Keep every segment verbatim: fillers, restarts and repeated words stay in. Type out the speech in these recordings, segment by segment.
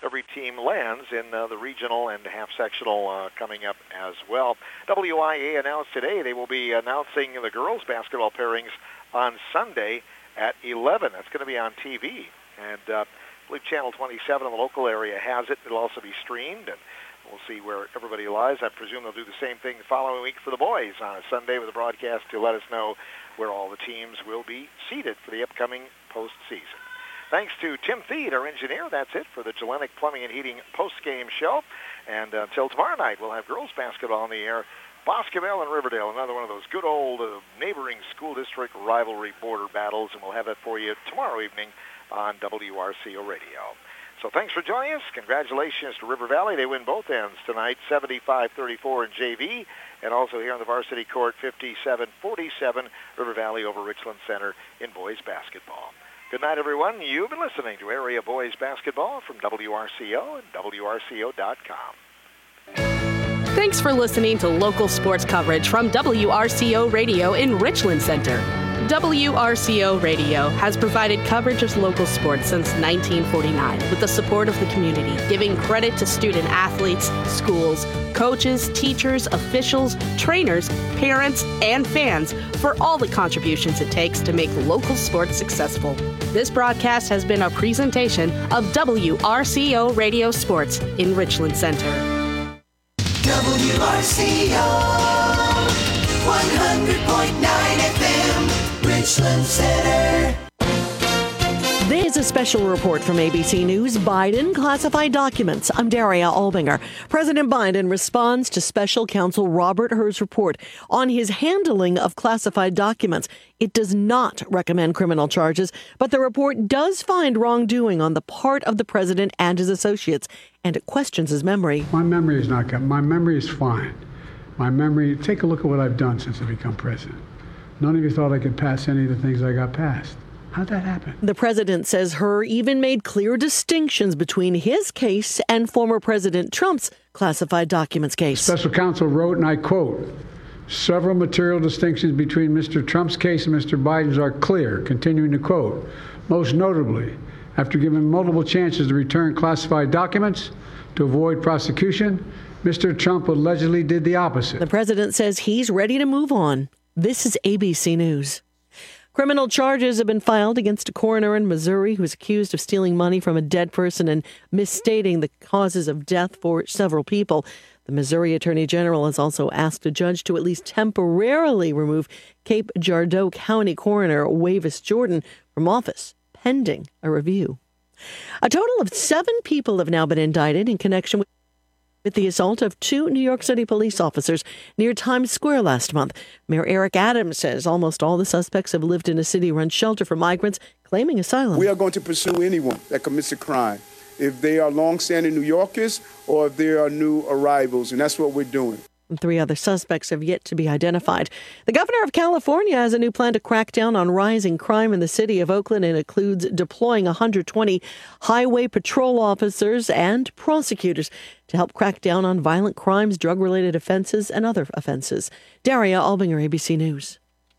every team lands in uh, the regional and half-sectional uh, coming up as well. W I A announced today they will be announcing the girls' basketball pairings on Sunday at eleven. That's going to be on T V. And uh, I believe Channel twenty-seven in the local area has it. It'll also be streamed, and we'll see where everybody lies. I presume they'll do the same thing the following week for the boys on a Sunday with a broadcast to let us know where all the teams will be seated for the upcoming postseason. Thanks to Tim Theed, our engineer. That's it for the Gellenic Plumbing and Heating post-game show. And uh, until tomorrow night, we'll have girls basketball on the air. Boscobel and Riverdale, another one of those good old uh, neighboring school district rivalry border battles, and we'll have that for you tomorrow evening on W R C O Radio. So thanks for joining us. Congratulations to River Valley. They win both ends tonight, seventy-five thirty-four in J V, and also here on the varsity court, fifty-seven forty-seven, River Valley over Richland Center in boys basketball. Good night, everyone. You've been listening to Area Boys Basketball from W R C O and W R C O dot com. Thanks for listening to local sports coverage from W R C O Radio in Richland Center. W R C O Radio has provided coverage of local sports since nineteen forty-nine with the support of the community, giving credit to student athletes, schools, coaches, teachers, officials, trainers, parents, and fans for all the contributions it takes to make local sports successful. This broadcast has been a presentation of W R C O Radio Sports in Richland Center. W R C O one hundred point nine F M, Richland Center. This is a special report from A B C News, Biden Classified Documents. I'm Daria Albinger. President Biden responds to Special Counsel Robert Hur's report on his handling of classified documents. It does not recommend criminal charges, but the report does find wrongdoing on the part of the president and his associates, and it questions his memory. My memory is not good. My memory is fine. My memory, take a look at what I've done since I become president. None of you thought I could pass any of the things I got passed. How'd that happen? The president says Hur even made clear distinctions between his case and former President Trump's classified documents case. Special counsel wrote, and I quote, "Several material distinctions between Mister Trump's case and Mister Biden's are clear," continuing to quote, "Most notably, after given multiple chances to return classified documents to avoid prosecution, Mister Trump allegedly did the opposite." The president says he's ready to move on. This is A B C News. Criminal charges have been filed against a coroner in Missouri who is accused of stealing money from a dead person and misstating the causes of death for several people. The Missouri Attorney General has also asked a judge to at least temporarily remove Cape Girardeau County Coroner Wavis Jordan from office, pending a review. A total of seven people have now been indicted in connection with with the assault of two New York City police officers near Times Square last month. Mayor Eric Adams says almost all the suspects have lived in a city-run shelter for migrants claiming asylum. We are going to pursue anyone that commits a crime, if they are long-standing New Yorkers or if they are new arrivals, and that's what we're doing. Three other suspects have yet to be identified. The governor of California has a new plan to crack down on rising crime in the city of Oakland. It includes deploying one hundred twenty highway patrol officers and prosecutors to help crack down on violent crimes, drug-related offenses, and other offenses. Daria Albinger, A B C News.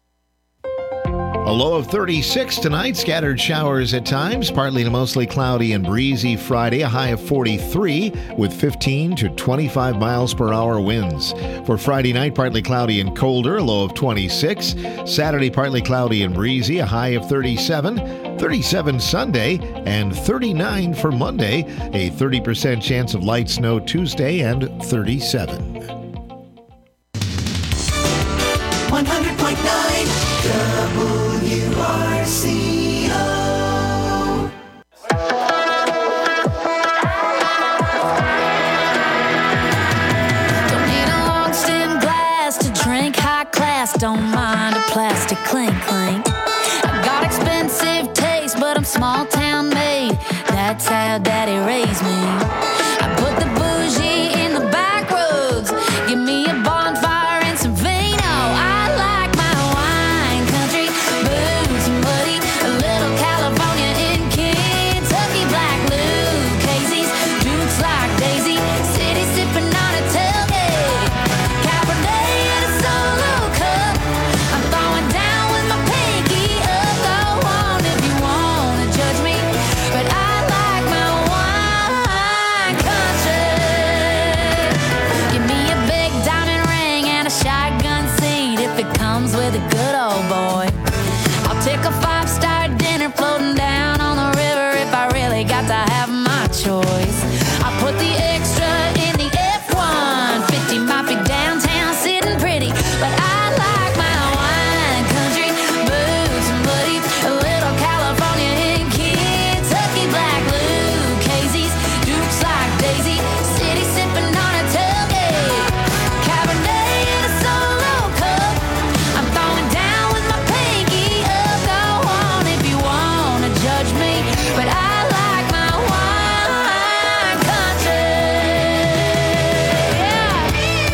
A low of thirty-six tonight, scattered showers at times, partly to mostly cloudy and breezy Friday, a high of forty-three with fifteen to twenty-five miles per hour winds. For Friday night, partly cloudy and colder, a low of twenty-six. Saturday, partly cloudy and breezy, a high of thirty-seven. thirty-seven Sunday and thirty-nine for Monday, a thirty percent chance of light snow Tuesday and thirty-seven. one hundred point nine W R C O. Don't need a long stem glass to drink high class. Don't mind a plastic clink clink. I got expensive taste, but I'm small town made. That's how daddy raised me. I put the bougie in the back roads. Give me a bonfire and some vino. I like my wine country, boots and buddy. A little California in Kentucky. Black Lucchese's, Dukes like Daisy. City sipping on a tailgate. Cabernet in a solo cup. I'm throwing down with my pinky up. Go on if you wanna judge me, but I like my wine choice. I put the extra in the F one fifty, might be downtown sitting pretty, but I like my wine country, boots and buddy, a little California in Kentucky, black Lucchese's, Dukes like Daisy, city sipping on a tailgate, Cabernet in a solo cup. I'm throwing down with my pinky up. Go on if you wanna judge me, but I like my wine country. Yeah.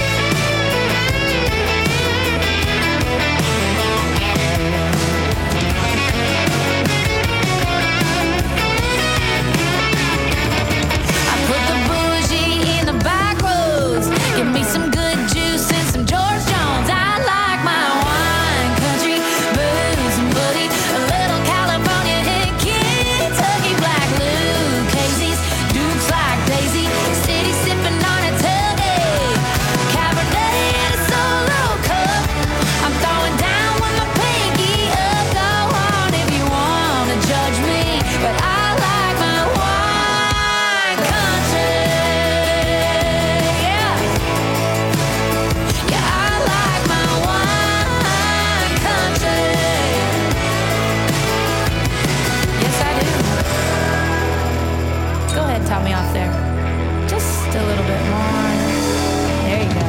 I put the bougie in the back roads. Give me some good juice and some George Jones. I like my wine country, booze and buddy, a little California in Kentucky, black Lucchese's, Dukes like Daisy, city sipping on a tailgate, Cabernet in a solo cup. I'm throwing down with my pinky up. Go on if you wanna judge me, but I like my wine country. Yeah. Yeah, I like my wine country. Yes, I do. Go ahead, top me off there. Just a little bit more. There you go.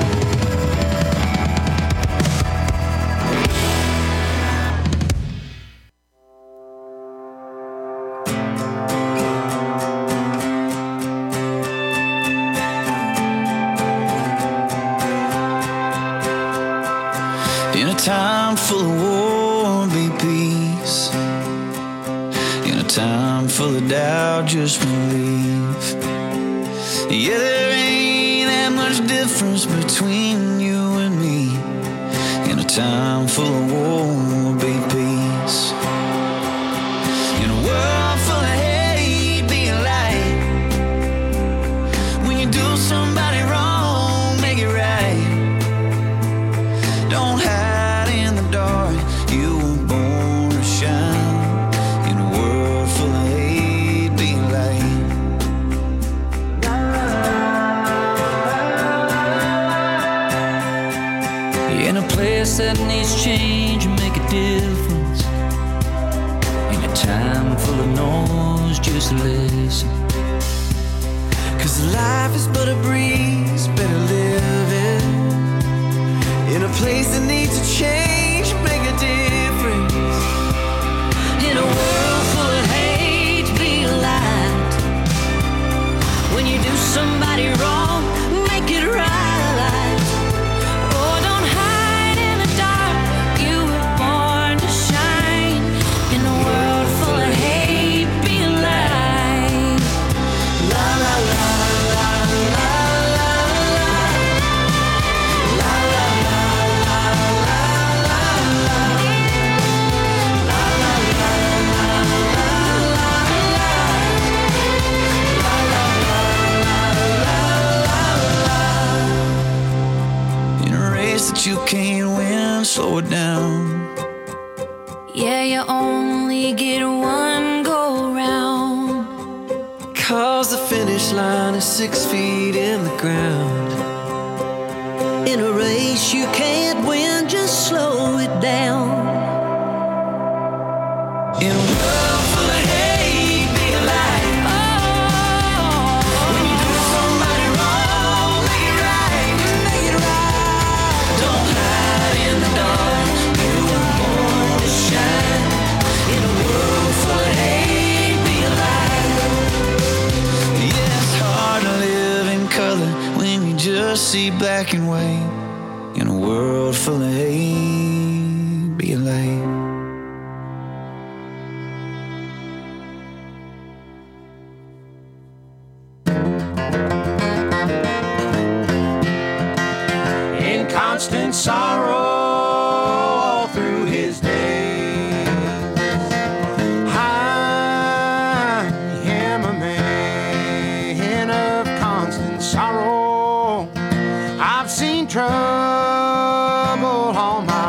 In a time full of war, be peace. In a time full of doubt, just believe. Yeah, there ain't that much difference between you and me. In a time full of war, be peace. In a world full of hate, be a light. When you do somebody wrong, make it right. Don't hide in the dark, you were born to shine. In a world full of hate, be a light. In a place that needs change, make a difference. In a time full of noise, just listen. Cause life is but a breeze, better live it. In a place that needs a change, make a difference. In a world full of hate, be a light. When you do somebody wrong, make it right. Oh, don't hide in the dark, you were born to shine. In a world full of hate, be a light. La la la la la la la la la. In a race that you can't win, slow it down. Yeah, you only get one go round. Cause the finish line is six feet in the ground. In a race you can't win, just slow it down. In a world full of hate, be a light. When you do somebody wrong, make it right, make it right. Don't hide in the dark, you were born to shine. In a world full of hate, be a light. Yeah, it's hard to live in color when you just see black and white. In a world full of hate, be a light. In constant sorrow all through his days, I am a man of constant sorrow. I've seen trouble all my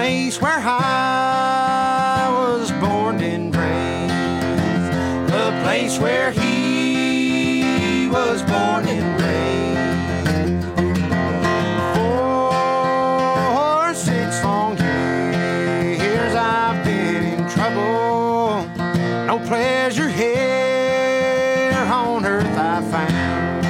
place where I was born and raised, the place where he was born and raised. For six long years I've been in trouble, no pleasure here on earth I found.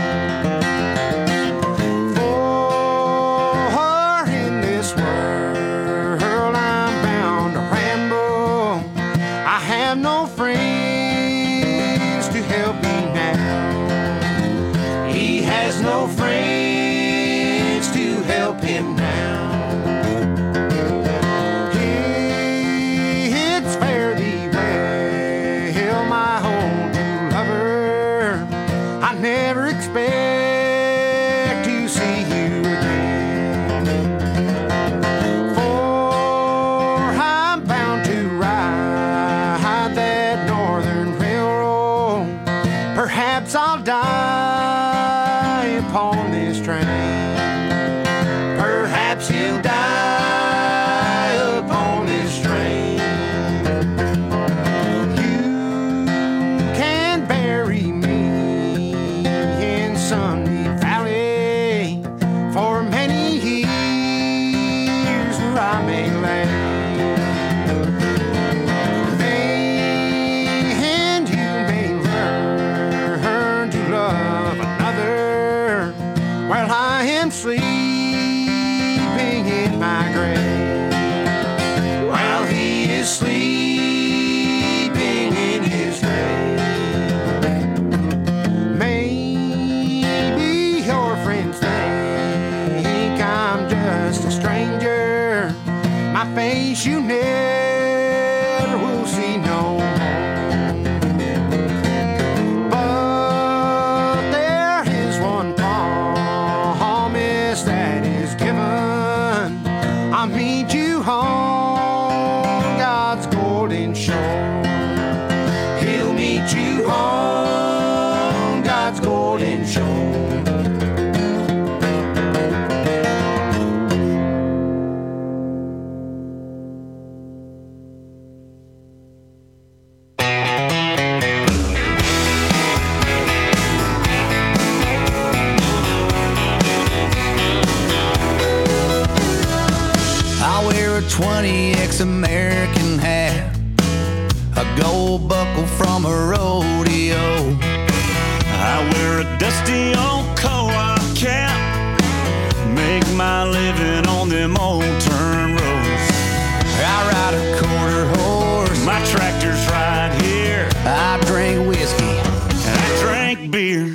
No friends to help him now. It's fare thee well, my old new lover. I never expect to see you again, for I'm bound to ride that northern railroad. Perhaps I'll die upon this train. Perhaps he'll die upon this train. You can bury me in Sunny Valley for many years where I may lay. And you may learn to love another while I am sleeping in my grave, while he is sleeping in his grave. Maybe your friends think I'm just a stranger, my face you never will see no more. But there is one promise that is given. I'll meet you on God's golden shore. He'll meet you on God's golden shore. twenty X American hat, a gold buckle from a rodeo. I wear a dusty old co-op cap, make my living on them old turn roads. I ride a quarter horse, my tractor's right here. I drink whiskey, and I drink beer.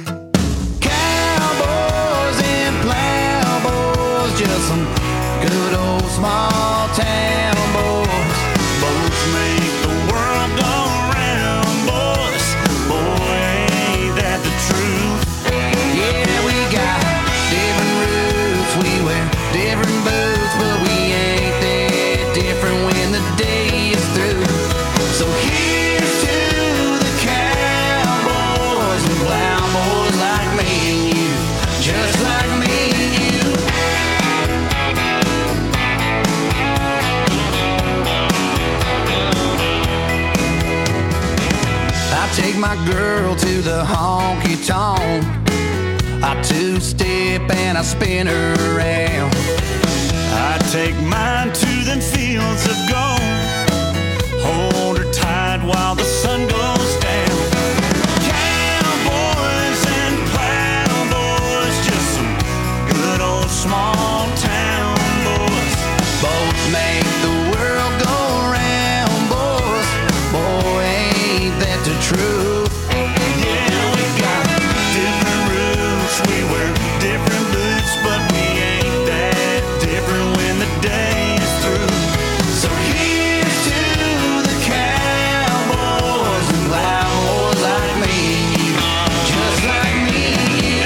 Cowboys and plowboys, just some good old small town boys. Boats make the world go round, boys. Boy, ain't that the truth? Yeah, we got different roots, we wear different boots, but we ain't that different when the day is through. So here's to the cowboys and plowboys like me and you, just like me and you. Take my girl to the honky-tonk, I two-step and I spin her around. I take mine to them fields of gold, hold her tight while the sun goes down. Cowboys and plowboys, just some good old small town boys. Both make the world go round, boys. Boy, ain't that the truth? Yeah, we got different roots, we wear different boots, but we ain't that different when the day is through. So here's to the cowboys and plowboys like me and you, just like me and you.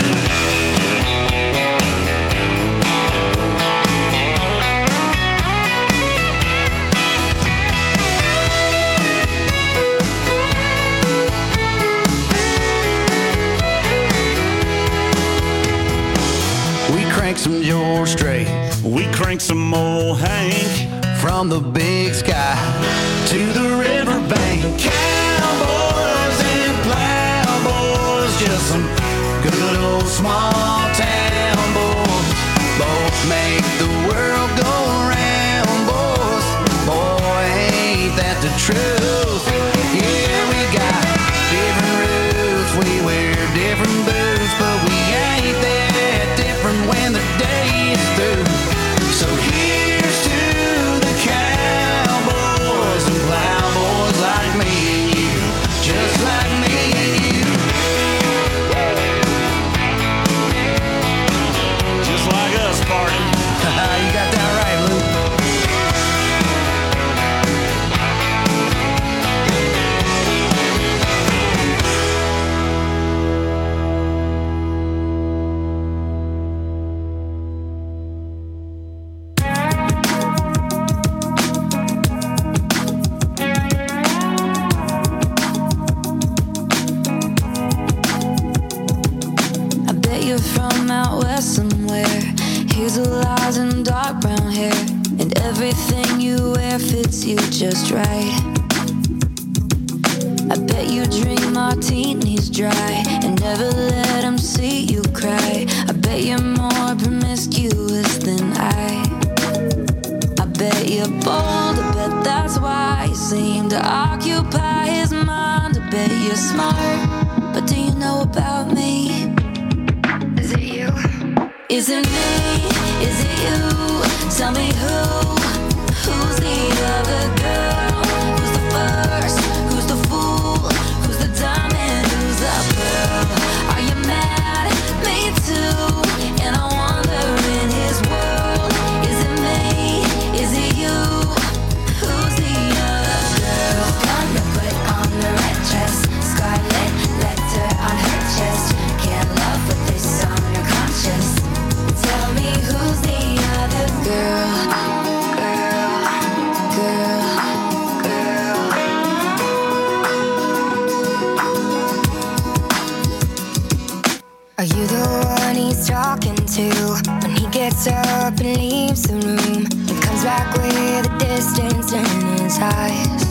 We crank some George Strait, we crank some old Hank from from the big sky to the riverbank. Cowboys and plowboys, just some good old small town boys. Both make the world go round, boys. Boy, ain't that the truth. Yeah, we got different roots, we wear different boots, but we ain't that different when the day is through. So here's to the cowboys and plowboys like me and you, just like me and you. Just like us, Spartan. You got that right, Luke. I bet you're from out west somewhere. Hazel eyes and dark brown hair, and everything you wear fits you just right. I bet you drink martinis dry and never let them see you cry. I bet you're more promiscuous than I. I bet you're bold, I bet that's why you seem to occupy his mind. I bet you're smart, but do you know about me? Is it you? Is it me? Is it you? Tell me who? Who's the other girl? Who's the first? Who's the fool? Who's the diamond? Who's the pearl? Are you mad? Me too. And I wonder in his world, is it me? Is it you? Who's the other girl? Gonna put on the red dress, scarlet letter on her chest. Can't love with this on your conscience. Tell me who's the other girl? Girl, girl, girl. Are you the one he's talking to when he gets up and leaves the room and comes back with a distance in his eyes?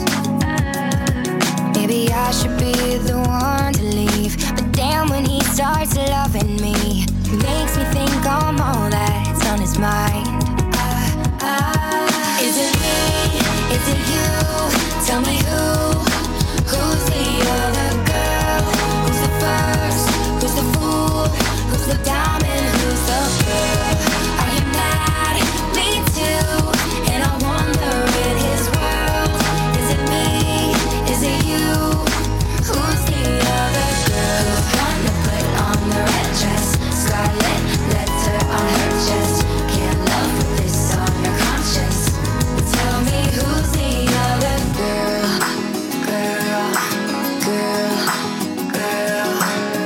Maybe I should be the one to leave, but damn, when he starts loving me, he makes me think I'm all that's on his mind. Uh, uh, is it me? Is it you? Tell me who? Who's the other girl? Who's the first? Who's the fool? Who's the diamond? Who's the pearl? Are you mad? Me too. And I wonder in his world, is it me? Is it you? Who's the other girl? Gonna put on the red dress, scarlet letter on her chest. Can't love with this on your conscience. Tell me who's the other girl? Girl, girl, girl.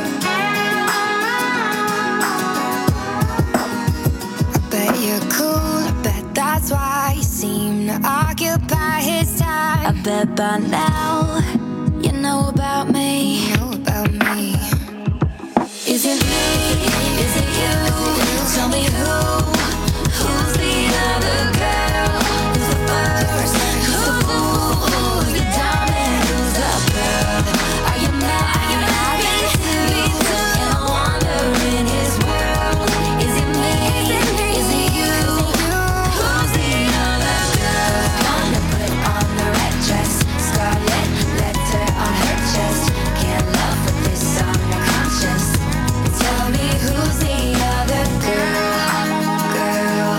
I bet you're cool, I bet that's why you seem to occupy his time. I bet by now you know about me. You know about me. Is it me? Is it you? Tell me who? Who's the other girl? Who's the first? Who's the fool? Who's the diamond? Who's the pearl? Are you mad? Are you mad? Me too. And I wonder in his world, is it me? Is it you? Who's the other girl? Gonna put on the red dress, scarlet letter on her chest. Can't love with this on your conscience. Tell me who's the other girl? Girl,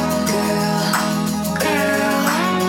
girl, girl.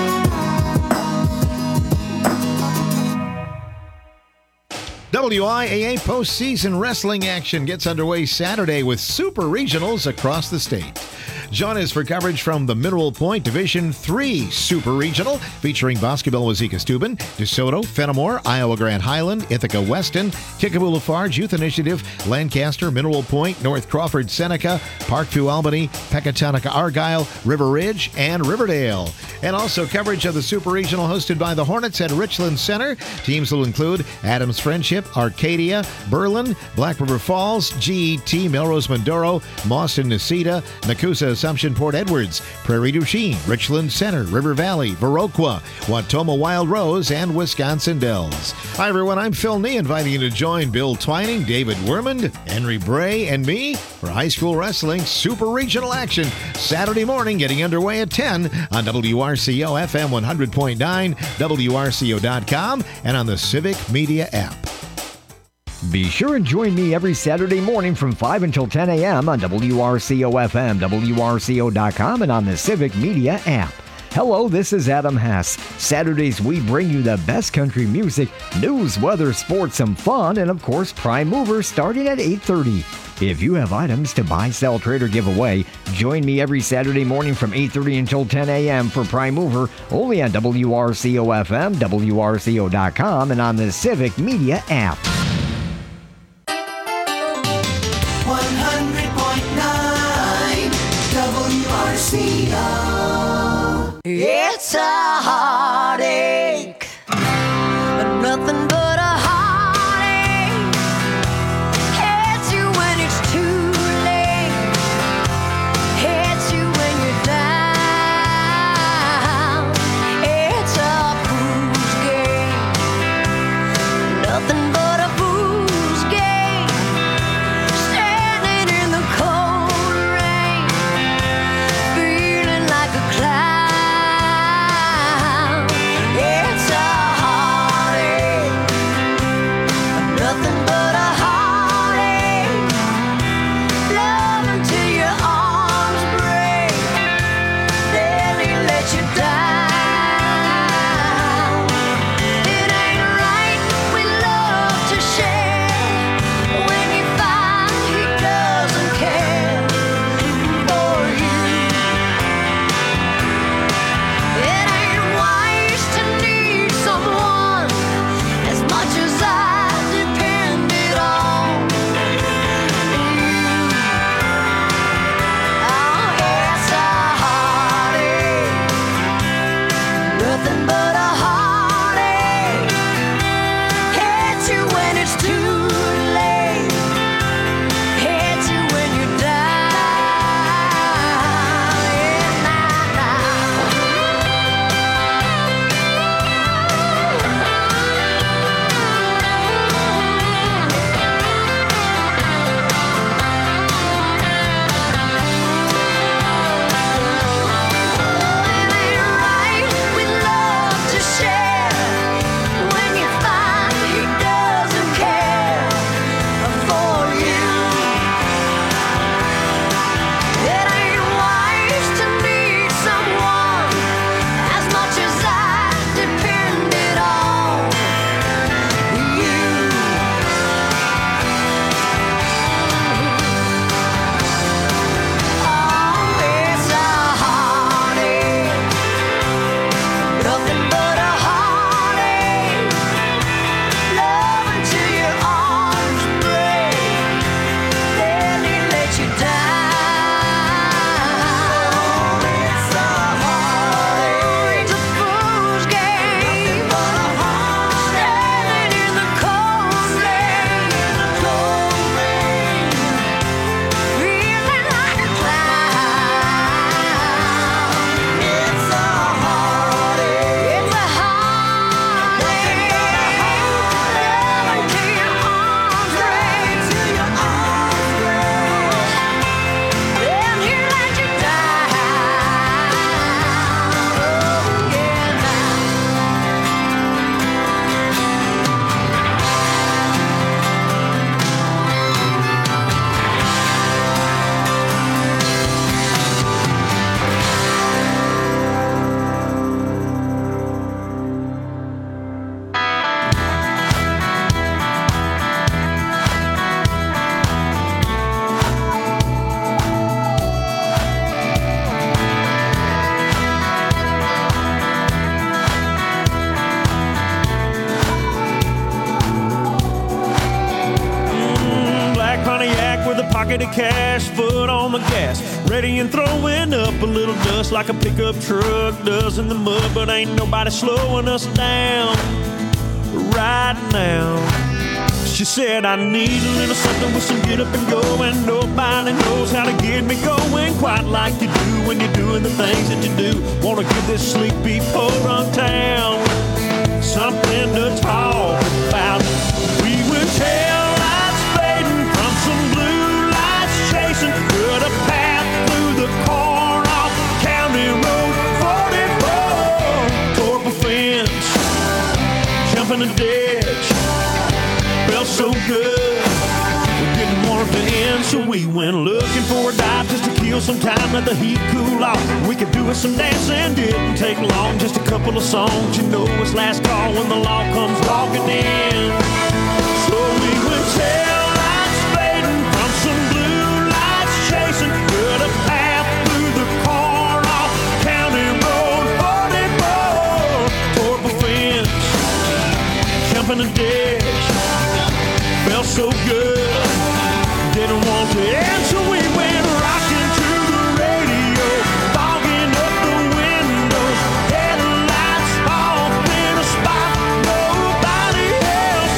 W I A A postseason wrestling action gets underway Saturday with super regionals across the state. Join us for coverage from the Mineral Point Division three Super Regional, featuring Boscobel Wazeeka Steuben, DeSoto, Fenimore, Iowa Grand Highland, Ithaca Weston, Kickapoo Lafarge Youth Initiative, Lancaster, Mineral Point, North Crawford Seneca, Parkview Albany, Pecatonica Argyle, River Ridge, and Riverdale. And also coverage of the Super Regional hosted by the Hornets at Richland Center. Teams will include Adams Friendship, Arcadia, Berlin, Black River Falls, G E T, Melrose Mindoro, Mauston Necedah, Nakusa Assumption Port Edwards, Prairie du Chien, Richland Center, River Valley, Viroqua, Wautoma Wild Rose, and Wisconsin Dells. Hi, everyone. I'm Phil Nee, inviting you to join Bill Twining, David Wermond, Henry Bray, and me for high school wrestling super regional action Saturday morning, getting underway at ten on W R C O F M one hundred point nine, W R C O dot com, and on the Civic Media app. Be sure and join me every Saturday morning from five until ten a.m. on W R C O F M, W R C O dot com, and on the Civic Media app. Hello, this is Adam Hess. Saturdays, we bring you the best country music, news, weather, sports, some fun, and of course, Prime Mover starting at eight thirty. If you have items to buy, sell, trade, or give away, join me every Saturday morning from eight thirty until ten a.m. for Prime Mover, only on W R C O F M, W R C O dot com, and on the Civic Media app. one hundred point nine W R C O. It's a heartache, but nothing but a heartache. Hits you when it's too late, hits you when you're down. It's a fool's game, nothing but a fool's game. Standing in the cold rain, feeling like a clown. It's a heartache, nothing but a heartache. Love until your arms break, then he let you down. It ain't right, we love to share. When you find he doesn't care for you, it ain't wise to need someone as much as I depended on you. Oh, it's a heartache, nothing but a heartache. Hits you when it's too late, hits you when you're down. Yeah, nah, nah. It ain't right, we love to share. When you find he doesn't care for you, it ain't wise to need someone as much as I depended on you. Oh, it's a heartache, nothing but a heartache. Love until your arms break, then he let you down. It's a heartache, it's a fool's game. Standing in the cold rain, feeling like a clown. It's a heartache, it's a heartache. Love until your arms break, then he let you down. Oh, yeah, Mm, Black Pontiac with a pocket of cash, foot on the gas, ready and throwing up a little dust like a pickup truck does in the mud. But ain't nobody slowing us down right now. She said, I need a little something with some get up and go, and nobody knows how to get me going quite like you do when you're doing the things that you do. Wanna give this sleepy poor run town something to talk about. We were tail lights fading from some blue lights chasing, cut a path through the corn off County Road forty-four. Tore up a fence, jumping a ditch, felt so good, we didn't want it to end, so we went looking for a dive just to kill some time, let the heat cool off. We could do with some dancing, didn't take long, just a couple of songs. You know it's last call when the law comes walking in. So we went tail lights fading from some blue lights chasing, cut a path through the corn off County Road forty-four. Tore up a fence, jumping a ditch, felt so good, didn't want to end, so we went rocking to the radio, fogging up the windows, headlights off in a spot nobody else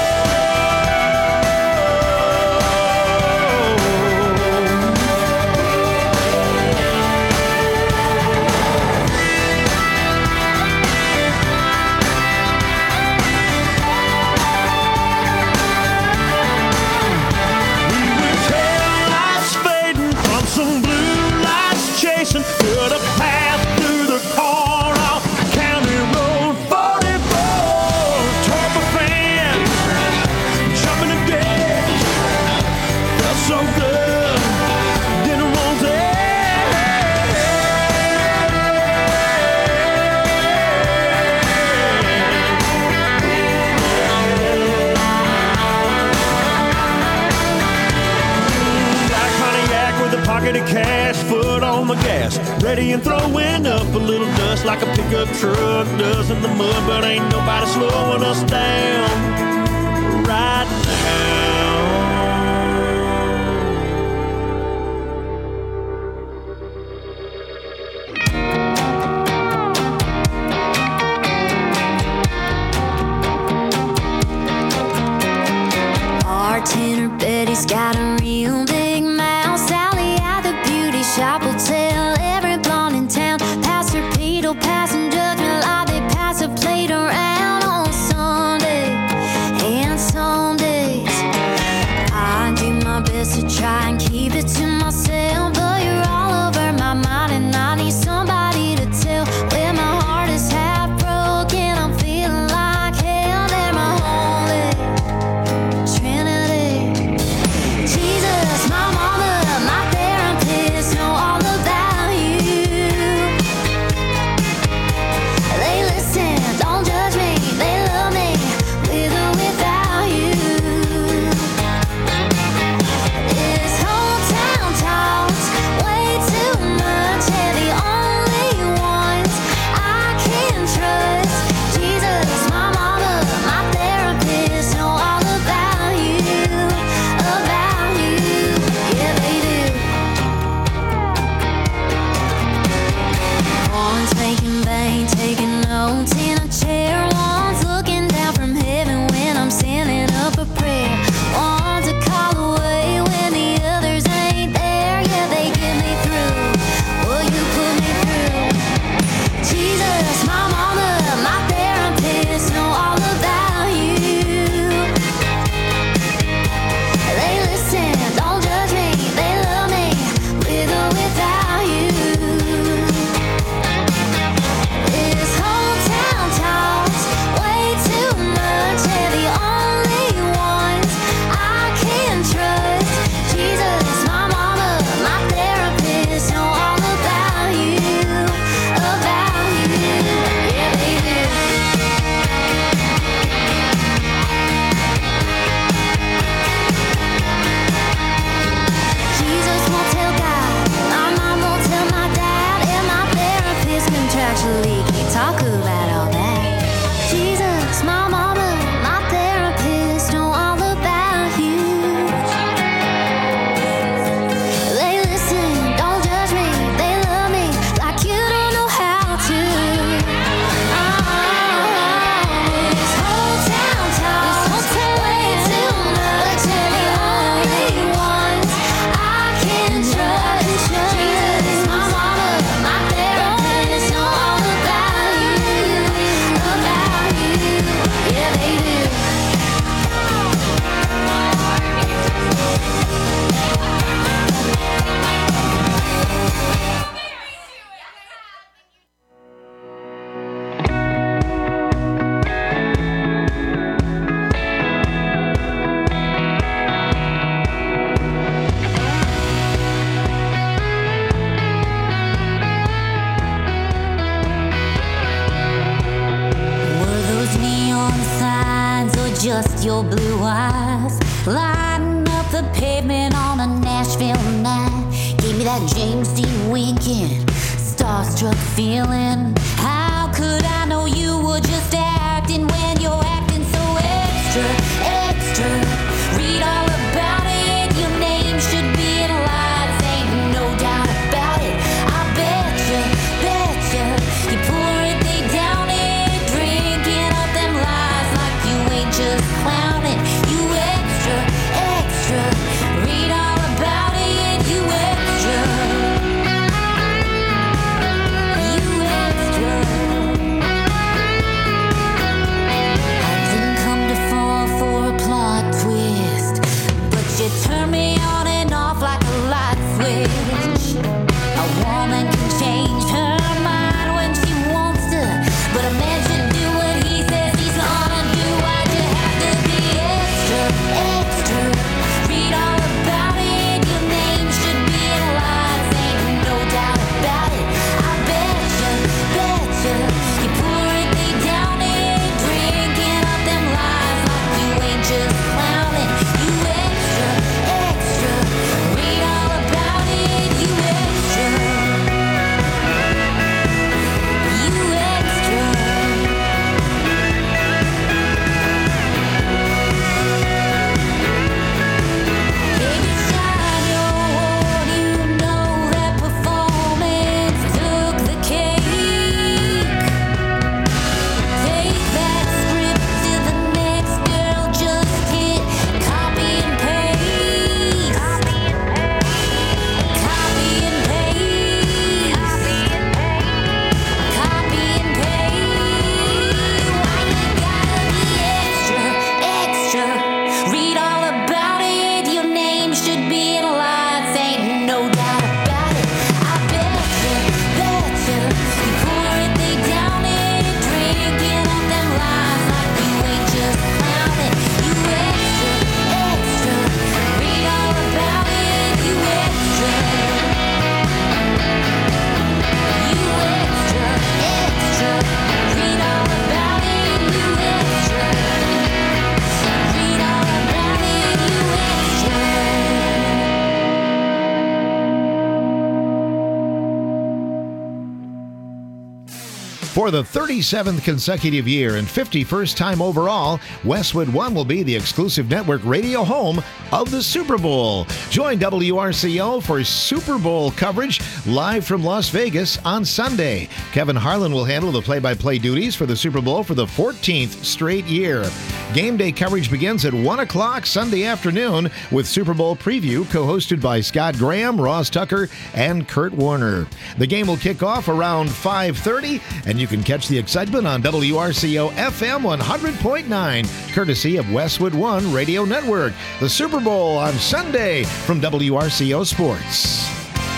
some blue lights chasing, cut a path through the corn off County Road forty-four. Tore up a fence, jumping a ditch, felt so good, didn't want to pocket of cash, foot on the gas, ready and throwing up a little dust like a pickup truck does in the mud, but ain't nobody slowing us down right now. Bartender Betty's got a real big mouth. Sally at the beauty shop will tell every blonde in town. Pass her Pete, pass and judgment like they pass a plate around on Sunday and some days. your blue eyes, lighting up the pavement on a Nashville night. Gave me that James Dean winking, starstruck feeling. How could I know you were just acting when you're acting so extra, extra? Read all about it, your name should be in lights, ain't no doubt about it. I betcha, betcha, you pour it, they down it, drinking up them lies like you ain't just clowning. You extra, extra, read all about it, you extra. You extra. I didn't come to fall for a plot twist, but you turn me on and off like a light switch. A woman can change her mind when she wants to, but a man should do what he says he's gonna do. Why'd you have to be extra, extra? Read all about it, your name should be in lights, ain't no doubt about it. I betcha, betcha, you pour it, they down it, drinking up them lies like you ain't just clowning. You extra, extra, read all about it, you extra. You extra. Baby, shine your horn, you know that performance took the cake. Take that script to the next girl, just hit copy and paste. Copy and paste. Copy and paste. Copy and paste. Why you gotta be extra, extra? Read all about it, your name should be in lights, ain't no doubt about it. I betcha, betcha, you pour it, they down it, drinking up them lies like you ain't just clowning. You extra, extra, read all about it, you extra. You extra, extra, read all about it, you extra. Read all about it, you extra. For the thirty-seventh consecutive year and fifty-first time overall, Westwood One will be the exclusive network radio home of the Super Bowl. Join W R C O for Super Bowl coverage live from Las Vegas on Sunday. Kevin Harlan will handle the play-by-play duties for the Super Bowl for the fourteenth straight year. Game day coverage begins at one o'clock Sunday afternoon with Super Bowl preview co-hosted by Scott Graham, Ross Tucker, and Kurt Warner. The game will kick off around five thirty, and you can catch the excitement on W R C O F M one hundred point nine, courtesy of Westwood One Radio Network. The Super Bowl on Sunday from W R C O Sports.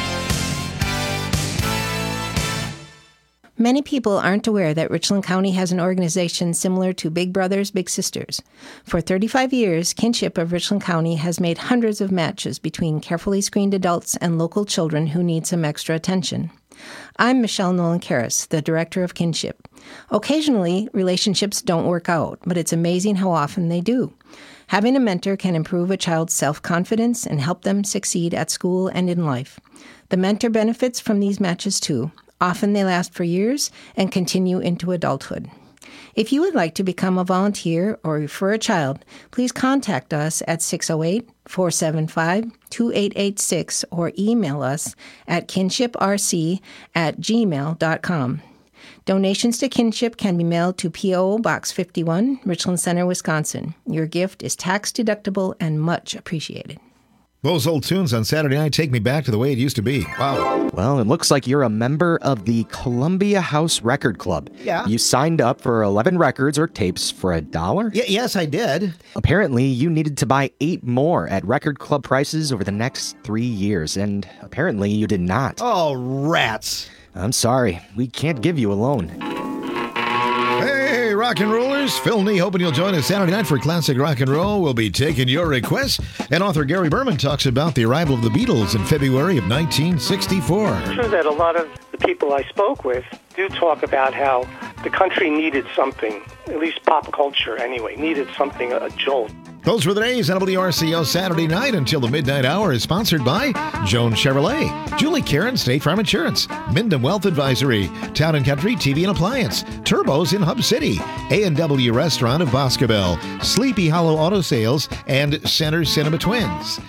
Many people aren't aware that Richland County has an organization similar to Big Brothers Big Sisters. For thirty-five years, Kinship of Richland County has made hundreds of matches between carefully screened adults and local children who need some extra attention. I'm Michelle Nolan-Karras, the director of Kinship. Occasionally, relationships don't work out, but it's amazing how often they do. Having a mentor can improve a child's self-confidence and help them succeed at school and in life. The mentor benefits from these matches too. Often they last for years and continue into adulthood. If you would like to become a volunteer or refer a child, please contact us at six oh eight, four seven five, two eight eight six or email us at kinshiprc at gmail dot com. Donations to Kinship can be mailed to P O Box fifty-one, Richland Center, Wisconsin. Your gift is tax deductible and much appreciated. Those old tunes on Saturday night take me back to the way it used to be. Wow. Well, it looks like you're a member of the Columbia House Record Club. Yeah. You signed up for eleven records or tapes for a dollar? Y- yes, I did. Apparently, you needed to buy eight more at Record Club prices over the next three years, and apparently you did not. Oh, rats. I'm sorry. We can't give you a loan. Hey, rock and rollers. Phil Nee hoping you'll join us Saturday night for Classic Rock and Roll. We'll be taking your requests. And author Gary Berman talks about the arrival of the Beatles in February of nineteen sixty-four. It's true that a lot of the people I spoke with do talk about how the country needed something at least pop culture anyway, needed something, a jolt. Those were the days. W R C O Saturday night until the midnight hour is sponsored by Joan Chevrolet, Julie Karen State Farm Insurance, Minden Wealth Advisory, Town and Country T V and Appliance, Turbos in Hub City, A and W Restaurant of Boscobel, Sleepy Hollow Auto Sales, and Center Cinema Twins.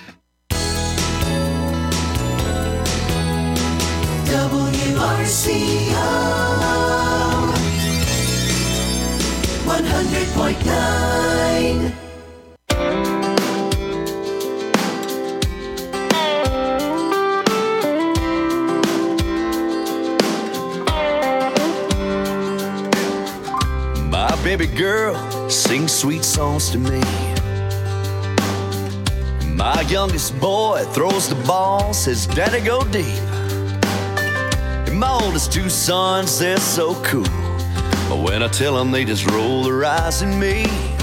W R C O one hundred point nine. My baby girl sings sweet songs to me. My youngest boy throws the ball, says, Daddy, go deep. And my oldest two sons, they're so cool. But when I tell them, they just roll their eyes at me.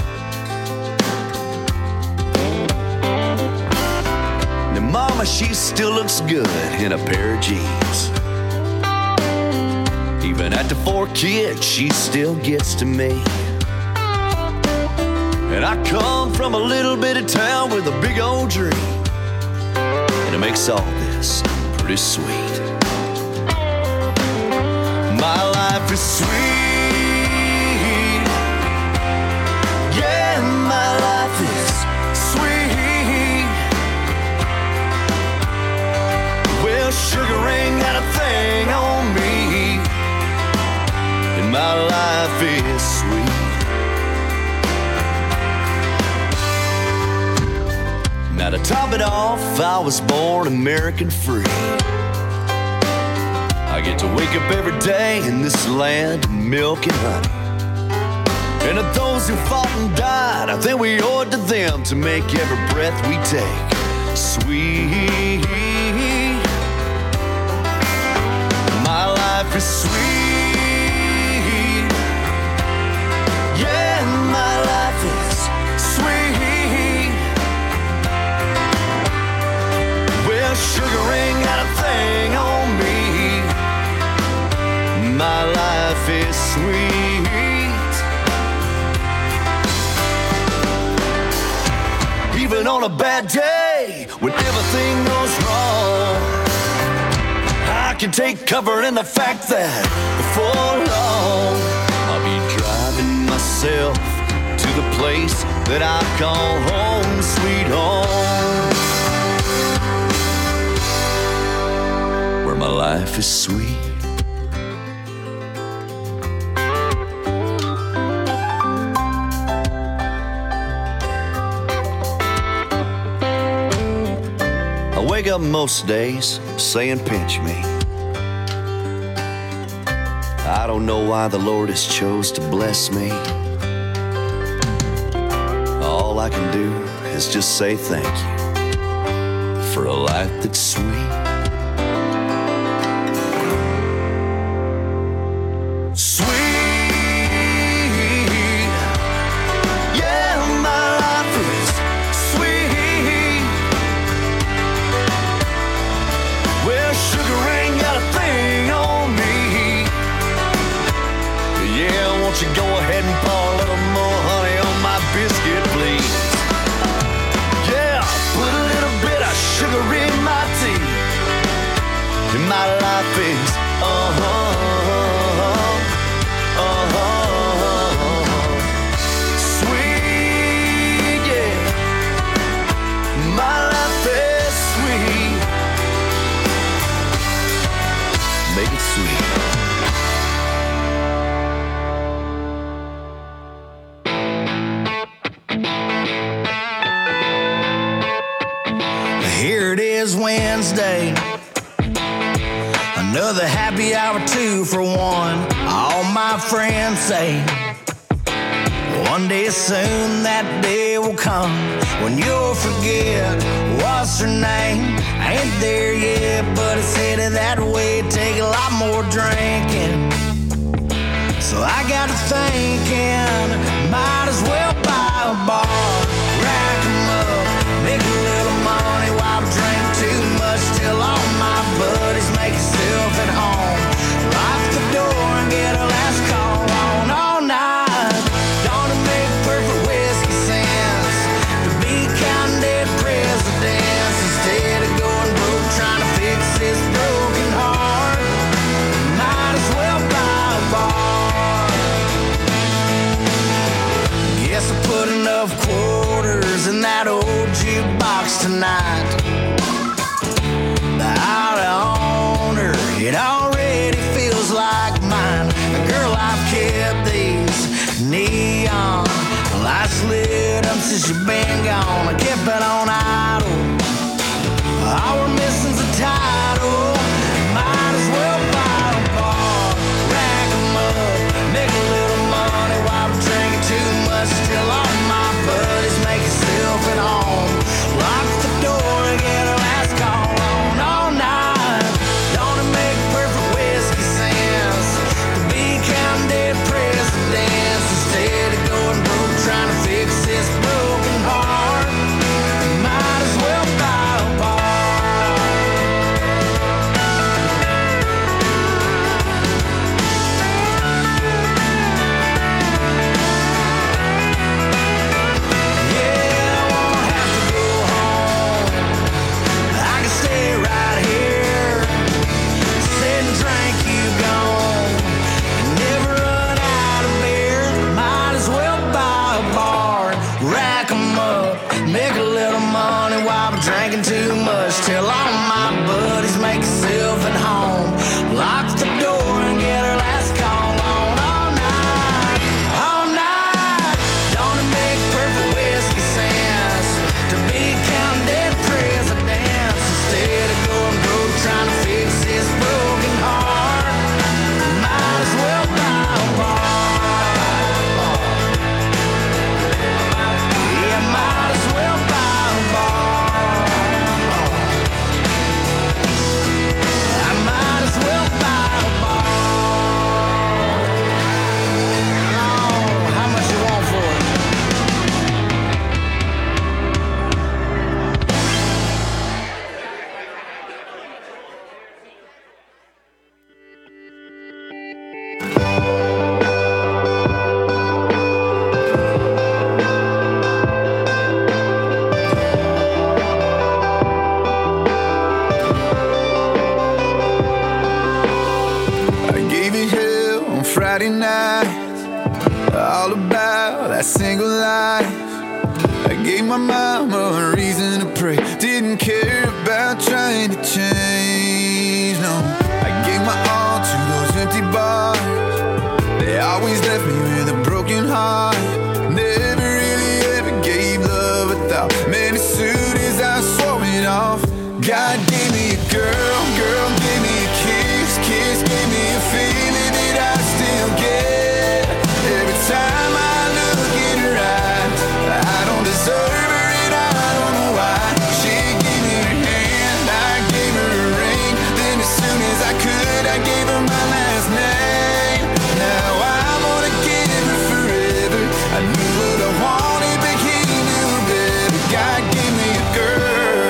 Now, Mama, she still looks good in a pair of jeans. Even after four kids, she still gets to me. And I come from a little bit of town with a big old dream. And it makes all this pretty sweet. My life is sweet. Yeah, my life is sweet. Well, sugar ain't got a thing on me. And my life is sweet. Now to top it off, I was born American free. I get to wake up every day in this land of milk and honey. And of those who fought and died, I think we owe it to them to make every breath we take sweet. My life is sweet. Yeah, my life is sweet. Well, sugar ain't got a thing on me. My life is sweet. Even on a bad day, when everything goes wrong, I can take cover in the fact that before long I'll be driving myself to the place that I call home, sweet home, where my life is sweet. I wake up most days saying pinch me. I don't know why the Lord has chose to bless me. All I can do is just say thank you for a life that's sweet. Sweet. Yeah, my life is sweet. Well, sugar ain't got a thing on me. Yeah, won't you go ahead and pour a little more honey on my biscuit, please? Yeah, put a little bit of sugar in my tea. And my life is, uh-huh, uh-huh, sweet, yeah. My life is sweet. Make it sweet. Here it is Wednesday, another happy hour two for one. All my friends say one day soon that day will come when you'll forget what's her name. Ain't there yet, but it's headed that way. Take a lot more drinking. So I got to thinking, might as well buy a bar, rack 'em up, make a little money while I drink too much till all my buddies make yourself at home. Lock the door and get a last call on all night. Friday nights, all about that single life. I gave my mama a reason to pray, didn't care about trying to change, no. I gave my all to those empty bars, they always left me with a broken heart. Never really ever gave love a thought, man, as soon as I swore it off. God gave me a girl, girl gave me a kiss, kiss gave me a feeling that I still get. Every time I look in her eyes, I don't deserve her and I don't know why. She gave me her hand, I gave her a ring, then as soon as I could, I gave her my last name. Now I'm gonna give her forever. I knew what I wanted, but he knew better. God gave me a girl.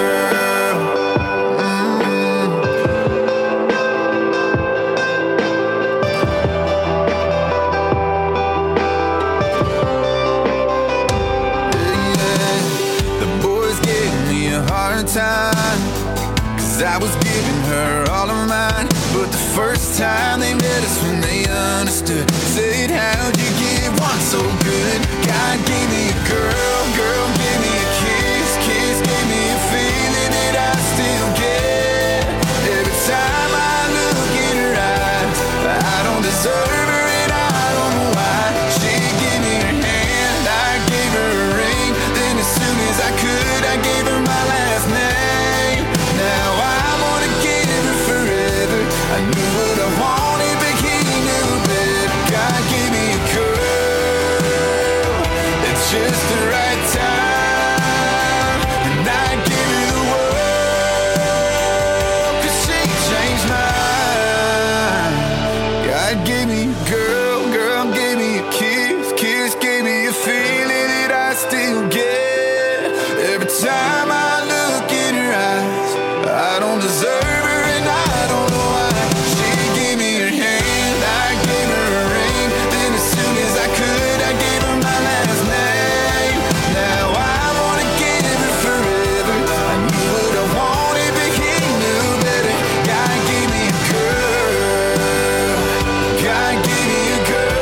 Time, cause I was giving her all of mine, but the first time they met us when they understood, said how'd you give one so good? God gave me a girl, girl gave me a kiss, kiss gave me a feeling that I still get. Every time I look in her eyes, I don't deserve her and I don't know why. She gave me her hand, I gave her a ring, then as soon as I could, I gave her my last name. Now I'm gonna give her forever. I knew what I wanted, but he knew better. God gave me a girl at just the right time, and I give her the world, cause she changed mine. God gave me a girl, girl gave me a kiss, kiss gave me a feeling that I still get. Every time I look in her eyes, I don't deserve her and I don't know why. She gave me her hand, I gave her a ring, then as soon as I could, I gave her my last name. Now I wanna give her forever. I knew what I wanted, but he knew better. God gave me a girl, God gave me a girl.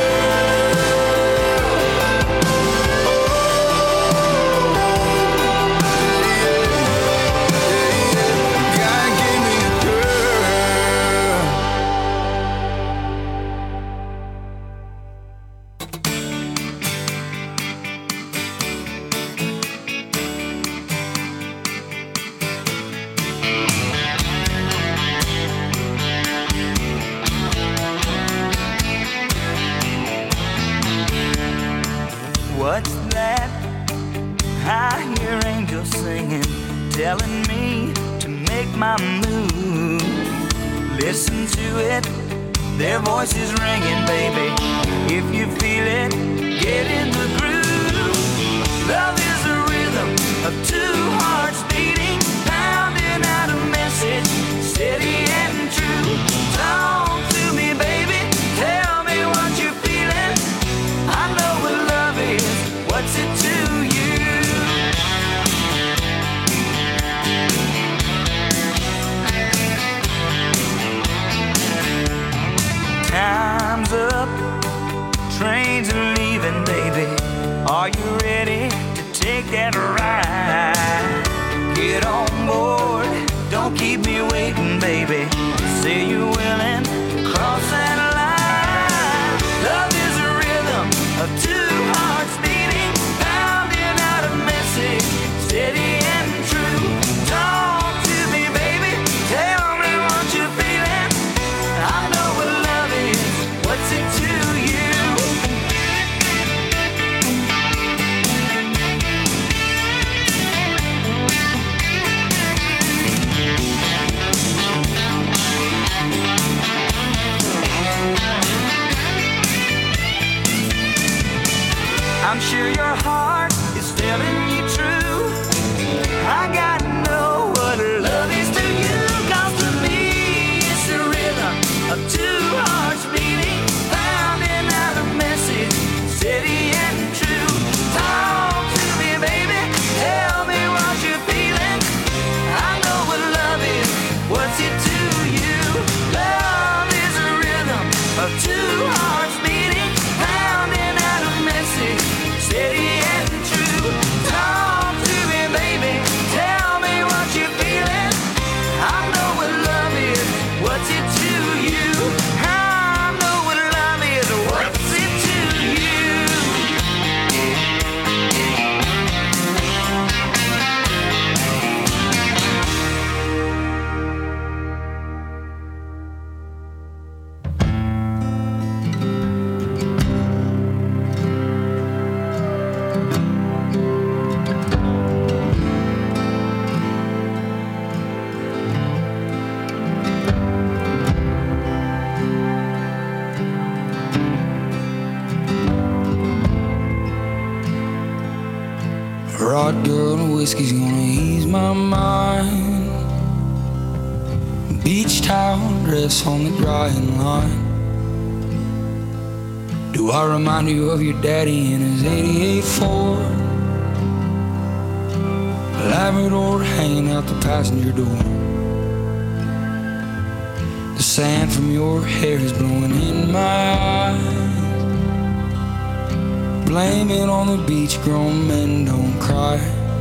What's that? I hear angels singing, telling me to make my move. Listen to it, their voices ringing, baby. If you feel it, get in the groove. Love is a rhythm of two hearts beating, pounding out a message, steady and true. Talk to me, baby, tell me what you're feeling. I know what love is, what's it to you? Time's up, trains are leaving, baby. Are you ready to take that ride? Get on board, don't keep me waiting, baby. Say you're willing to cross that line. Love is a rhythm of two hearts beating, pounding out a message, steady and true. Talk to me, baby, tell me what you're feeling. I know what love is, what's it to you? I'm sure your heart is telling you true. I gotta know what love is to you. Cause to me it's the rhythm of two hearts beating, pounding out a message, steady and true. Talk to me, baby, tell me what you're feeling. I know what love is, what's it to you? Love is a rhythm of two hearts beating, Rod girl and whiskey's gonna ease my mind. Beach towel dress on the drying line. Do I remind you of your daddy in his eighty-eight Ford? Labrador hanging out the passenger door. The sand from your hair is blowing in my eyes. Blame it on the beach, grown men don't cry.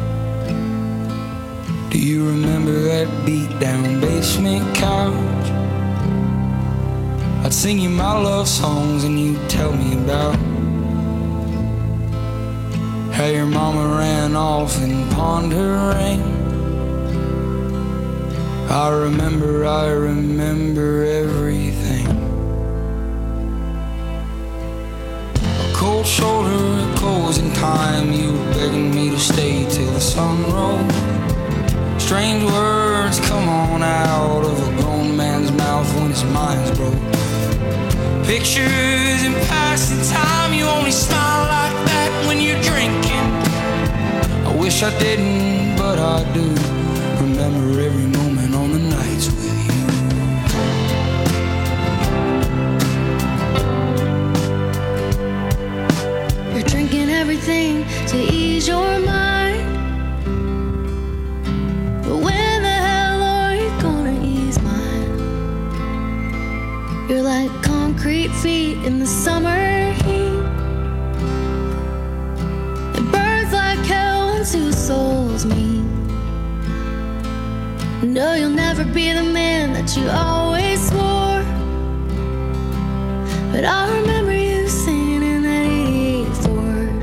Do you remember that beat down basement couch? I'd sing you my love songs and you'd tell me about how your mama ran off and pawned her ring. I remember, I remember everything. A cold shoulder, a closing time. You were begging me to stay till the sun rose. Strange words come on out of a grown man's mouth when his mind's broke. Pictures in passing time. You only smile like that when you're drinking. I wish I didn't, but I do. Remember every moment on the nights with you. You're drinking everything to ease your mind. But when the hell are you gonna ease mine? You're like concrete feet in the summer heat. It burns like hell when two souls meet. No, you'll never be the man that you always swore. But I remember you singing in that eighty-eight Ford.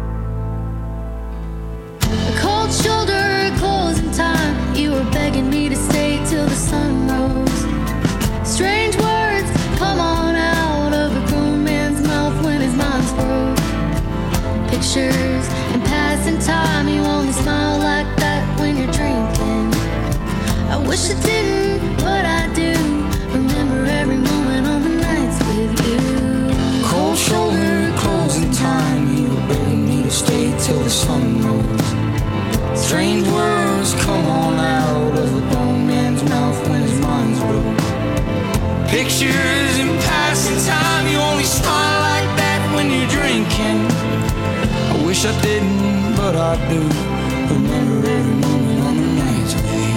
A cold shoulder, closing time. You were begging me to stay till the sun rose. Strange words come on out of a grown man's mouth when his mind's broke. Pictures in passing time. You only smile like that when you're drinking. I wish I didn't, but I do. Remember every moment on the nights with you. cold shoulder, closing time. You were begging me to stay till the sun rose. Strange words come on out of a grown man's mouth when his mind's broke. Pictures in passing time. You only smile like that when you're drinking. I wish I didn't, but I do. Remember every moment on the nights with you.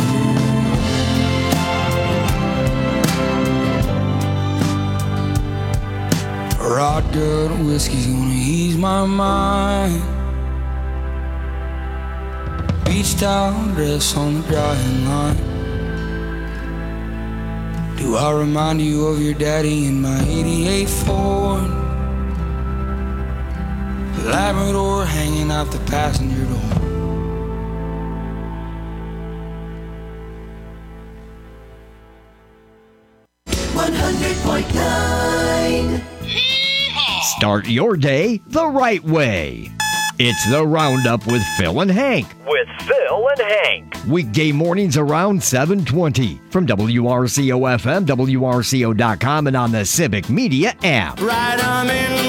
Rod girl and whiskey's gonna ease my mind. Beach towel dress on the drying line. Do I remind you of your daddy in my eighty-eight Ford? Labrador hanging out the passenger door. one hundred point nine. Start your day the right way. It's the Roundup with Phil and Hank. With Phil and Hank. Weekday mornings around seven twenty from W R C O F M, W R C O dot com, and on the Civic Media app. Right on in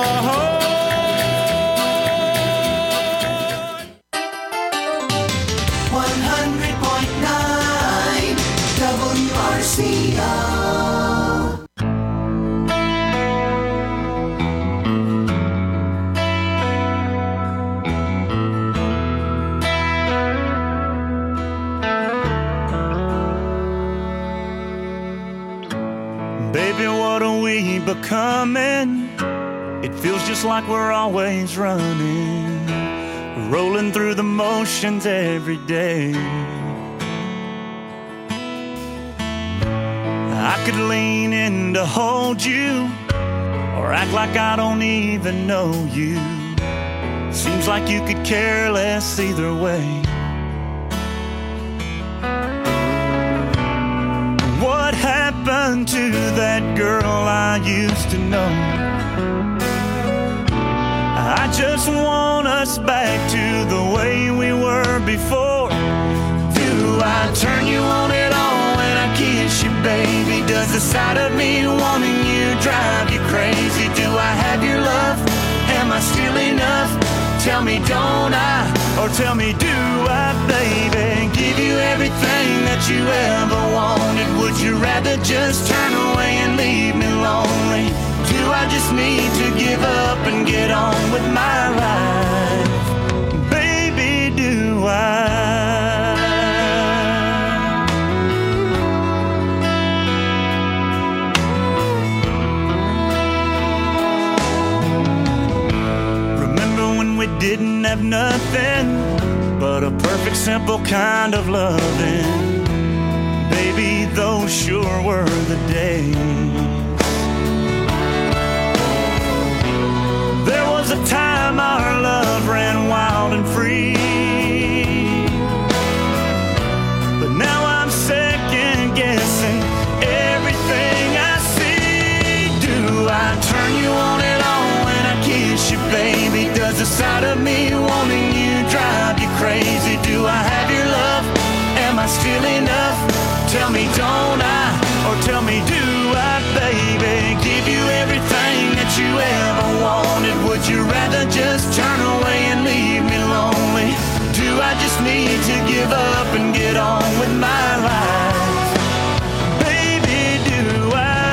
one hundred point nine W R C O. Baby, what are we becoming? It feels just like we're always running, rolling through the motions every day. I could lean in to hold you, or act like I don't even know you. Seems like you could care less either way. What happened to that girl I used to know? I just want us back to the way we were before. Do I turn you on at all when I kiss you, baby? Does the sight of me wanting you drive you crazy? Do I have your love? Am I still enough? Tell me, don't I? Or Or tell me, do I, baby, give you everything that you ever wanted? Would you rather just turn away and leave me lonely? Do I just need to give up and get on with my life? Baby, do I? Remember when we didn't have nothing but a perfect, simple kind of loving? Baby, those sure were the days. There was a time our love ran wild and free, but now I'm second guessing everything I see. Do I turn you on and on when I kiss you, baby? Does the sight of me wanting you drive you crazy? Do I have your love? Am I still enough? Tell me, don't I? Or tell me, do I, baby? Give you everything that you ever wanted. Would you rather just turn away and leave me lonely? Do I just need to give up and get on with my life? Baby, do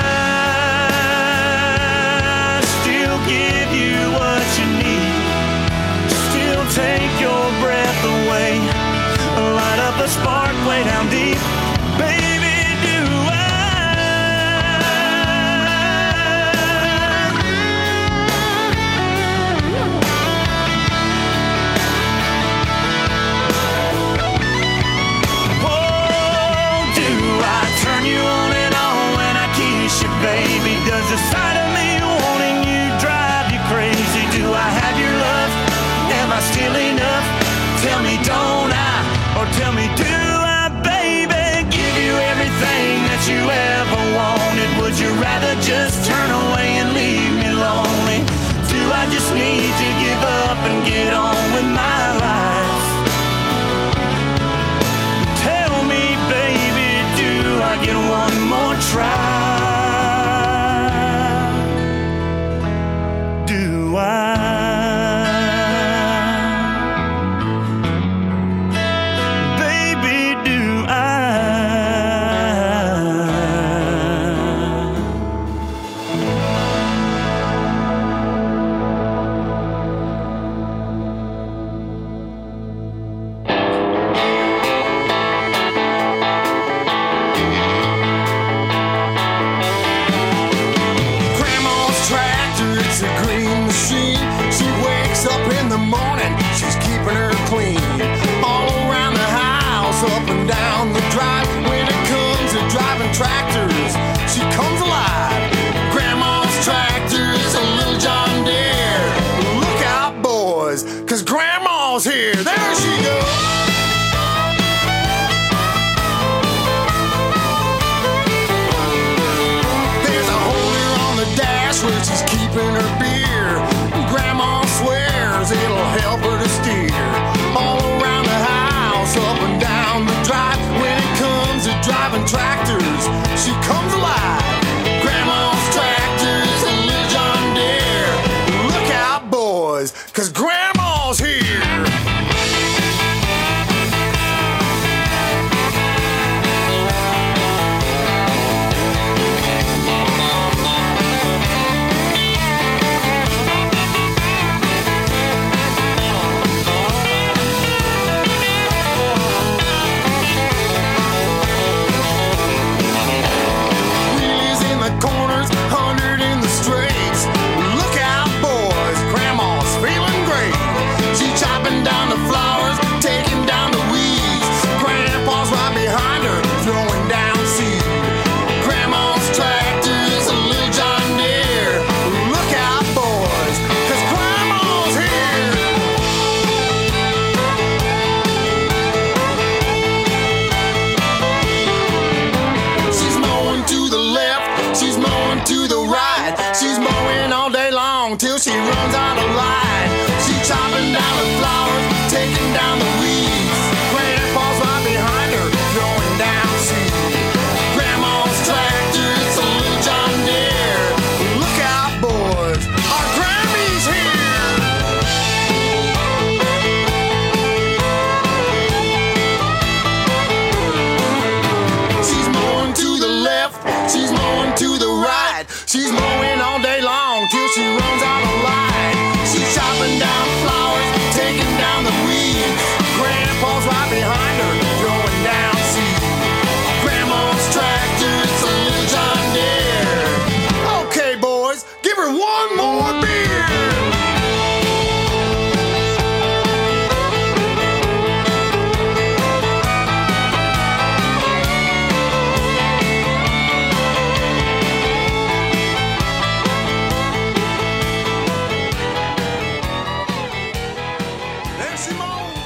I still give you what you need? Still take your breath away, light up a spark way down deep. Baby, do baby, does the sight of me wanting you drive you crazy? Do I have your love? Am I still enough? Tell me, don't I? Or tell me, do I, baby? Give you everything that you ever wanted. Would you rather just turn away and leave me lonely? Do I just need to give up and get on with my life? Tell me, baby, do I get one more try? Up and down the drive. When it comes to driving tractors, she comes alive. Grandma's tractor is a little John Deere. Look out, boys, cause Grandma's here. There she goes. There's a holder on the dash where she's keeping her beer. Grandma swears it'll help her to steer all around the house, up and down the drive. When it comes to driving tractors, she comes alive. Grandma's tractor is a little John Deere. Look out, boys, cause Grandma's here. Till she runs out of line. She chopping down the flowers, taking down the weeds. Grandpa's right behind her, throwing down seed. Grandma's tractor, it's a little John Deere. Look out, boys, our Grammy's here. one more beer. There, Simone.